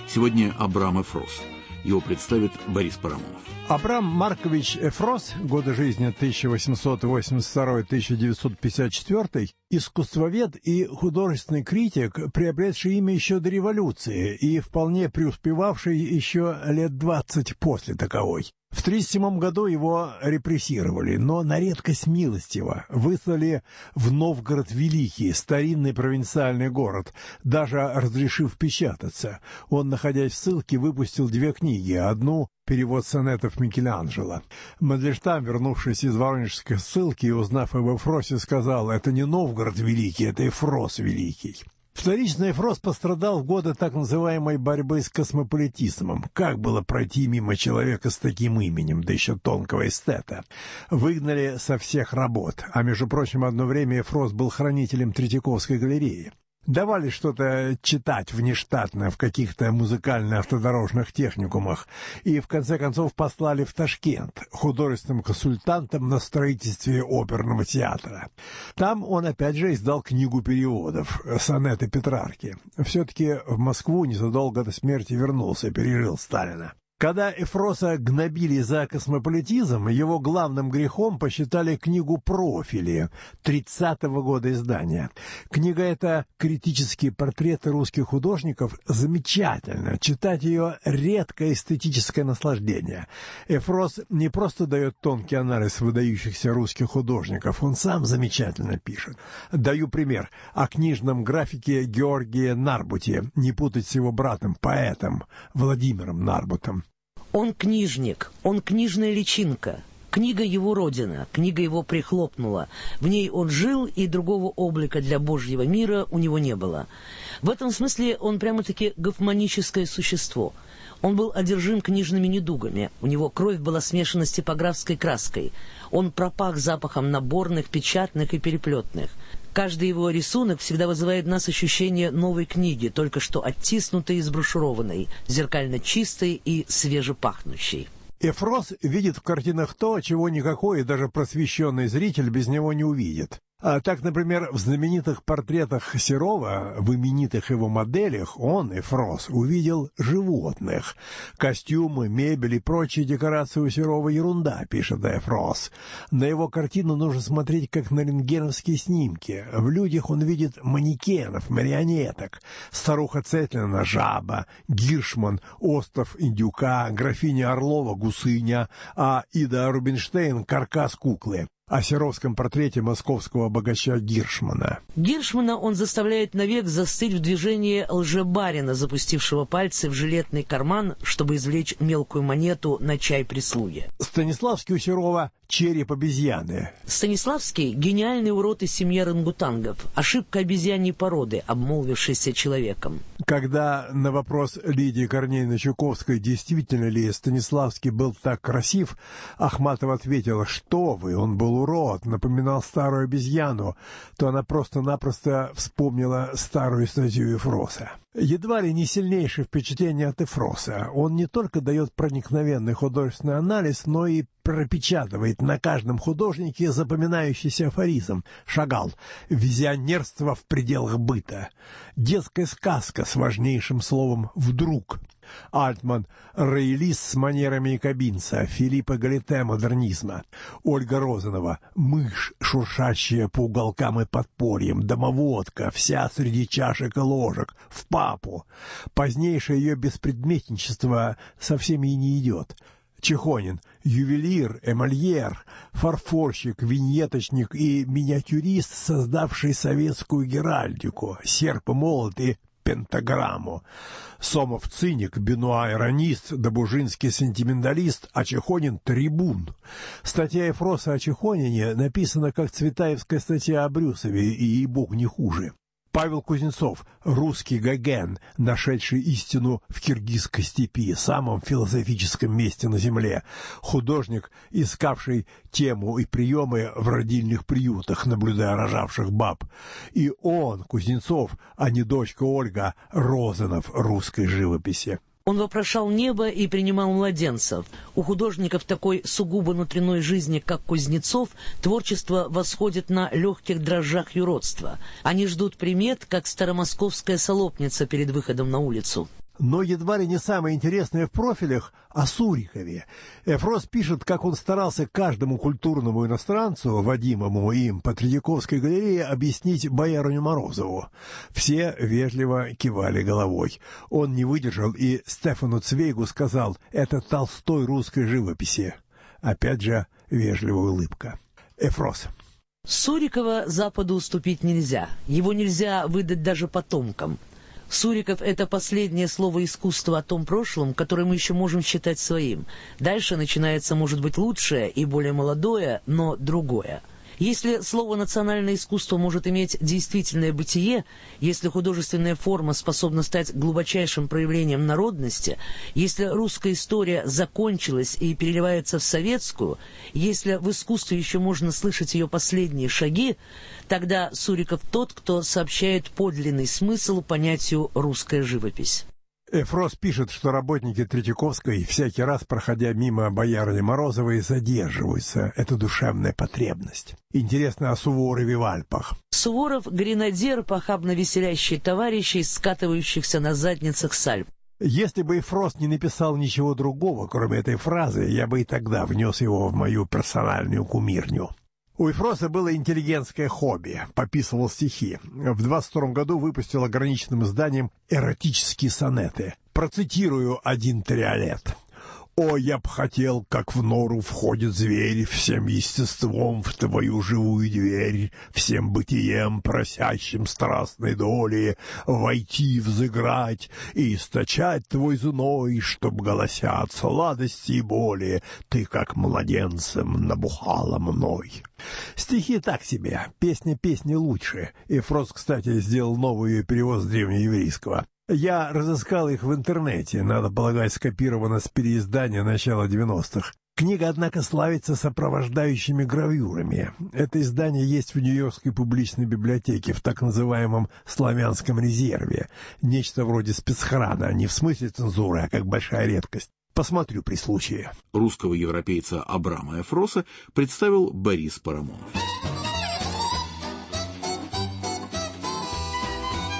Сегодня Абрам Эфрос. Его представит Борис Парамонов. Абрам Маркович Эфрос, годы жизни 1882-1954, искусствовед и художественный критик, приобретший имя еще до революции и вполне преуспевавший еще лет 20 после таковой. В 1937 году его репрессировали, но на редкость милостиво выслали в Новгород Великий, старинный провинциальный город, даже разрешив печататься. Он, находясь в ссылке, выпустил 2 книги, одну — перевод сонетов Микеланджело. Мандельштам, вернувшись из воронежской ссылки и узнав об Эфросе, сказал: «Это не Новгород Великий, это Эфрос Великий». Вторично Эфрос пострадал в годы так называемой борьбы с космополитизмом. Как было пройти мимо человека с таким именем, да еще тонкого эстета? Выгнали со всех работ, а, между прочим, одно время Эфрос был хранителем Третьяковской галереи. Давали что-то читать внештатно в каких-то музыкально-автодорожных техникумах и, в конце концов, послали в Ташкент художественным консультантом на строительстве оперного театра. Там он опять же издал книгу переводов «Сонеты Петрарки». Все-таки в Москву незадолго до смерти вернулся, пережил Сталина. Когда Эфроса гнобили за космополитизм, его главным грехом посчитали книгу «Профили» 30-го года издания. Книга эта «Критические портреты русских художников» замечательна. Читать ее — редкое эстетическое наслаждение. Эфрос не просто дает тонкий анализ выдающихся русских художников, он сам замечательно пишет. Даю пример о книжном графике Георгия Нарбуте, не путать с его братом, поэтом Владимиром Нарбутом. Он книжник, он книжная личинка. Книга его родина, книга его прихлопнула. В ней он жил, и другого облика для Божьего мира у него не было. В этом смысле он прямо-таки гофманическое существо. Он был одержим книжными недугами, у него кровь была смешана с типографской краской. Он пропах запахом наборных, печатных и переплетных. Каждый его рисунок всегда вызывает в нас ощущение новой книги, только что оттиснутой и сброшурованной, зеркально чистой и свежепахнущей. Эфрос видит в картинах то, чего никакой, даже просвещенный зритель без него не увидит. А так, например, в знаменитых портретах Серова, в именитых его моделях, он, Эфрос, увидел животных. Костюмы, мебель и прочие декорации у Серова ерунда, пишет Эфрос. На его картину нужно смотреть как на рентгеновские снимки. В людях он видит манекенов, марионеток. Старуха Цетлина — жаба, Гиршман — остов индюка, графиня Орлова — гусыня, а Ида Рубинштейн — каркас куклы. О серовском портрете московского богача Гиршмана. Гиршмана он заставляет навек застыть в движении лжебарина, запустившего пальцы в жилетный карман, чтобы извлечь мелкую монету на чай прислуги. Станиславский у Серова — череп обезьяны. Станиславский — гениальный урод из семьи орангутангов, ошибка обезьяньей породы, обмолвившейся человеком. Когда на вопрос Лидии Корнеевны Чуковской, действительно ли Станиславский был так красив, Ахматова ответила: «Что вы, он был урод, напоминал старую обезьяну», то она просто-напросто вспомнила старую статью Эфроса. Едва ли не сильнейшее впечатление от Эфроса. Он не только дает проникновенный художественный анализ, но и пропечатывает на каждом художнике запоминающийся афоризм. Шагал: «Визионерство в пределах быта». Детская сказка с важнейшим словом «вдруг». Альтман — роялист с манерами якобинца, Филиппо Галите — модернизма. Ольга Розанова — мышь, шуршащая по уголкам и подпорьям, домоводка, вся среди чашек и ложек, в папу. Позднейшее ее беспредметничество совсем ей не идет. Чехонин — ювелир, эмальер, фарфорщик, виньеточник и миниатюрист, создавший советскую геральдику, серп и молот и пентаграмму. Сомов — циник, Бенуа — иронист, Добужинский — сентименталист, а Чехонин — трибун. Статья Эфроса о Чехонине написана как цветаевская статья о Брюсове, и ей-богу не хуже. Павел Кузнецов — русский Гоген, нашедший истину в киргизской степи, самом философическом месте на земле, художник, искавший тему и приемы в родильных приютах, наблюдая рожавших баб. И он, Кузнецов, а не дочка Ольга, Розанов русской живописи. Он вопрошал небо и принимал младенцев. У художников такой сугубо внутренней жизни, как Кузнецов, творчество восходит на легких дрожжах юродства. Они ждут примет, как старомосковская солопница перед выходом на улицу. Но едва ли не самое интересное в профилях о Сурикове. Эфрос пишет, как он старался каждому культурному иностранцу, водимому им по Третьяковской галерее, объяснить боярыню Морозову. Все вежливо кивали головой. Он не выдержал и Стефану Цвейгу сказал: «Это Толстой русской живописи». Опять же вежливая улыбка. Эфрос. Сурикова Западу уступить нельзя. Его нельзя выдать даже потомкам. Суриков — это последнее слово искусства о том прошлом, которое мы еще можем считать своим. Дальше начинается, может быть, лучшее и более молодое, но другое. Если слово «национальное искусство» может иметь действительное бытие, если художественная форма способна стать глубочайшим проявлением народности, если русская история закончилась и переливается в советскую, если в искусстве еще можно слышать ее последние шаги, тогда Суриков тот, кто сообщает подлинный смысл понятию «русская живопись». Эфрос пишет, что работники Третьяковской, всякий раз, проходя мимо боярыни Морозовой, задерживаются. Это душевная потребность. Интересно о Суворове в Альпах. Суворов — гренадер, похабно веселящий товарищей, скатывающихся на задницах с Альп. Если бы Эфрос не написал ничего другого, кроме этой фразы, я бы и тогда внес его в мою персональную кумирню. У Эфроса было интеллигентское хобби, пописывал стихи. В 22 году выпустил ограниченным изданием «Эротические сонеты». Процитирую один триолет. «О, я б хотел, как в нору входит зверь, всем естеством в твою живую дверь, всем бытием, просящим страстной доли, войти, взыграть и источать твой зной, чтоб, голося от сладости и боли, ты, как младенцем, набухала мной». Стихи так себе, песня песни лучше. Эфрос, кстати, сделал новый ее перевод с древнееврейского. Я разыскал их в интернете, надо полагать, скопировано с переиздания начала 90-х. Книга, однако, славится сопровождающими гравюрами. Это издание есть в Нью-Йоркской публичной библиотеке, в так называемом «Славянском резерве». Нечто вроде спецхрана, не в смысле цензуры, а как большая редкость. Посмотрю при случае. Русского европейца Абрама Эфроса представил Борис Парамонов.